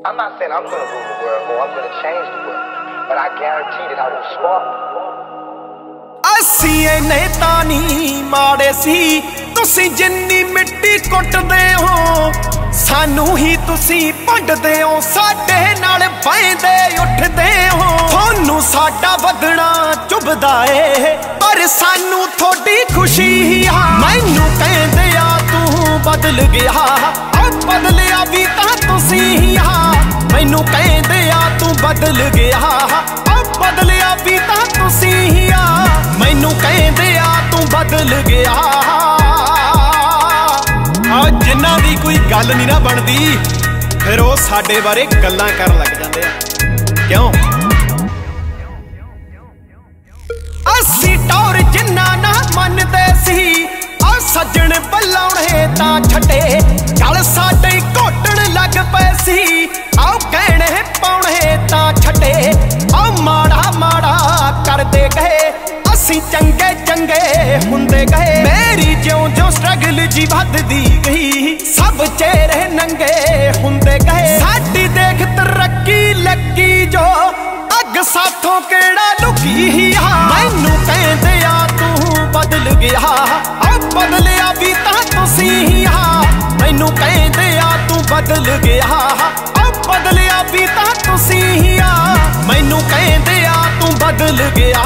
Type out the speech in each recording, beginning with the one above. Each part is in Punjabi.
I'm not saying I'm gonna rule the world or I'm gonna change the world, but I guarantee that I will spark. ਅਸੀਂ ਇਹਨੇ ਤਾਂ ਨਹੀਂ ਮਾੜੇ ਸੀ, ਤੁਸੀਂ ਜਿੰਨੀ ਮਿੱਟੀ ਕੁੱਟਦੇ ਹੋ ਸਾਨੂੰ ਹੀ ਤੁਸੀਂ ਭੰਡਦੇ ਹੋ, ਸਾਡੇ ਨਾਲ ਬਹਿੰਦੇ ਉੱਠਦੇ ਹੋ। ਤੁਹਾਨੂੰ ਸਾਡਾ ਵਧਣਾ ਚੁਭਦਾ ਏ ਪਰ ਸਾਨੂੰ ਤੁਹਾਡੀ ਖੁਸ਼ੀ ਹੀ ਆ। ਮੈਨੂੰ ਕਹਿੰਦੇ ਆ ਤੂੰ ਬਦਲ ਗਿਆ, ਆ ਬਦਲਿਆ ਵੀ ਤਾਂ ਤੁਸੀਂ ਹੀ ਆ। ਮੈਨੂੰ ਕਹਿੰਦੇ ਆ ਤੂੰ ਬਦਲ ਗਿਆ, ਆ ਬਦਲਿਆ ਵੀ ਤਾਂ ਤੁਸੀਂ ਹੀ ਆ। ਮੈਨੂੰ ਕਹਿੰਦੇ ਆ ਤੂੰ ਬਦਲ ਗਿਆ। ਆ ਜਿਨ੍ਹਾਂ ਦੀ ਕੋਈ ਗੱਲ ਨਹੀਂ ਨਾ ਬਣਦੀ ਫਿਰ ਉਹ ਸਾਡੇ ਬਾਰੇ ਗੱਲਾਂ ਕਰਨ ਲੱਗ ਜਾਂਦੇ ਆ। ਕਿਉਂ? ਅਸੀਂ ਟੌਰ ਜਿੰਨਾ ਨਾ ਮੰਨਦੇ ਸੀ, ਆ ਸੱਜਣ ਬੁਲਾਉਣੇ ਤਾਂ ਛੱਡੇ ਚੱਲ ਸਾਡੇ ਘੋਟਣ ਲੱਗ ਪਏ ਸੀ। ਆਓ ਕਹਿਣੇ ਪਾਉਣੇ ਤਾਂ ਛੱਡੇ ਆ ਮਾੜਾ ਮਾੜਾ ਕਰਦੇ ਗਏ, ਅਸੀਂ ਚੰਗੇ ਚੰਗੇ ਹੁੰਦੇ ਗਏ। ਮੇਰੀ ਜਿਉਂ ਜਿਉਂ ਸਟਰਗਲ ਜੀ ਵੱਧਦੀ ਗਈ ਸਭ ਚਿਹਰੇ ਨੰਗੇ ਹੁੰਦੇ ਗਏ। ਸਾਡੀ ਦੇਖ ਤਰੱਕੀ ਲੱਗੀ ਜੋ ਅੱਗ ਸਾਥੋਂ ਕਿਹੜਾ ਲੁਕੀ ਹੀ ਆ। ਮੈਨੂੰ ਕਹਿੰਦੇ ਆ ਤੂੰ ਬਦਲ ਗਿਆ, ਆ ਬਦਲਿਆ ਵੀ ਤਾਂ ਤੁਸੀਂ ਹੀ ਆ। ਮੈਨੂੰ ਕਹਿੰਦੇ ਆ ਤੂੰ ਬਦਲ ਗਿਆ, ਆ ਬਦਲਿਆ ਵੀ ਤਾਂ ਤੁਸੀਂ ਹੀ ਆ। ਮੈਨੂੰ ਕਹਿੰਦੇ ਆ ਤੂੰ ਬਦਲ ਗਿਆ।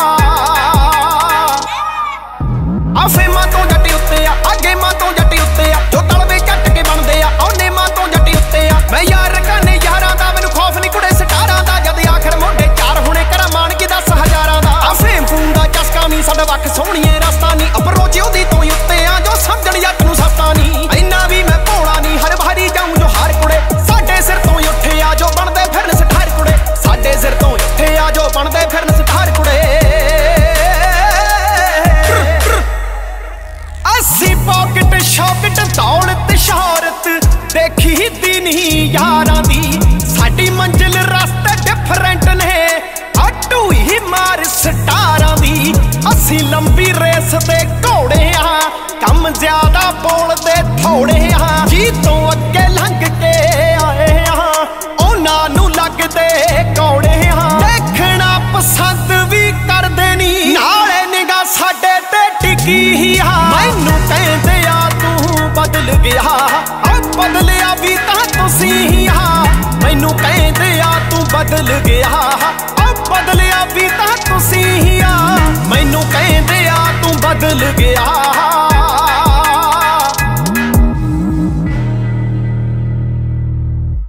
ਆ ਫੇਮਾਂ ਤੋਂ ਜੱਟੀ ਉੱਤੇ ਆ, ਆ ਗੇਮਾਂ ਤੋਂ ਜੱਟੀ ਉੱਤੇ ਆ, ਜੋ ਤਲਵੇ ਚੱਟ ਕੇ ਬਣਦੇ ਆ ਉਹ ਨੇਮਾਂ ਤੋਂ ਜੱਟੀ ਉੱਤੇ ਆ। ਮੈਂ ਯਾਰ ਕਾਨੇ ਯਾਰਾਂ ਦਾ, ਮੈਨੂੰ ਖੌਫ ਨਹੀਂ ਕੁੜੇ ਸਟਾਰਾਂ ਦਾ, ਜਦ ਆਖਰ ਮੋਢੇ ਚਾਰ ਹੋਣੇ ਕਰਾਂ ਮਾਣ ਕੀ 10 ਹਜ਼ਾਰਾਂ ਦਾ। ਆ ਫੇਮ ਫੂਮ ਦਾ ਚਸਕਾ ਨਹੀਂ ਸਾਡਾ ਵੱਖ ਸੋਹਣੀਏ ਰਸਤਾ ਨਹੀਂ, ਅਪਰੋਚ ਉਹਦੀ ਤੋਂ ਹੀ ਉੱਤੇ ਆ ਜੋ ਸਮਝਣ ਜੱਟ ਨੂੰ ਸਸਤਾ ਨਹੀਂ। ਇੰਨਾ ਵੀ ਮੈਂ ਭੋਲਾ ਨਹੀਂ ਹਰ ਵਾਰੀ ਜਾਊਂ ਜੋ ਹਾਰ ਕੁੜੇ, ਸਾਡੇ ਸਿਰ ਤੋਂ ਹੀ ਉੱਠੇ ਆ ਜੋ ਬਣਦੇ ਫਿਰਨ ਸਠਾਰ ਕੁੜੇ। ਸਾਡੇ ਸਿਰ ਤੋਂ ਹੀ ਉੱਠੇ ਆ ਜੋ ਬਣਦੇ ਫਿਰਨ ਸਠਾਰ ਕੁੜੇ। ਅਸੀਂ ਪੌਕਟ ਸ਼ੌਕਟ ਦੌਲਤ ਸ਼ੌਹਰਤ ਦੇਖੀ ਦੀ ਨਹੀਂ ਯਾਰਾਂ ਦੀ, ਸਾਡੀ ਮੰਜ਼ਿਲ ਰਸਤੇ ਡਿਫਰੈਂਟ ਨੇ ਆਟੂ ਹੀ ਮਾਰ ਸਟਾਰਾਂ ਦੀ। ਅਸੀਂ ਲੰਬੀ ਰੇਸ ਦੇ ਘੋੜੇ ਆ, ਕੰਮ ਜ਼ਿਆਦਾ ਬੋਲਦੇ ਥੋੜੇ ਆ। ਜੀ ਤੋਂ ਅੱਗੇ ਲੰਘ ਕੇ ਆਏ ਆ ਉਹਨਾਂ ਨੂੰ ਲੱਗਦੇ ਕੌੜੇ ਆ। ਦੇਖਣਾ ਪਸੰਦ ਵੀ ਕਰਦੇ ਨਹੀਂ ਨਾਲੇ ਨਿਗਾਹ ਸਾਡੇ ਤੇ ਟਿਕੀ ਹੀ ਆ। ਮੈਨੂੰ ਕਹਿੰਦੇ ਆ ਤੂੰ ਬਦਲ ਗਿਆ, ਆ ਬਦਲਿਆ ਵੀ ਤਾਂ ਤੁਸੀਂ ਹੀ ਆ। ਮੈਨੂੰ ਕਹਿੰਦੇ ਆ ਤੂੰ ਬਦਲ ਗਿਆ, ਆ ਬਦਲਿਆ ਵੀ ਤਾਂ ਤੁਸੀਂ ਹੀ ਆ। ਮੈਨੂੰ ਕਹਿੰਦੇ ਆ ਤੂੰ ਬਦਲ ਗਿਆ।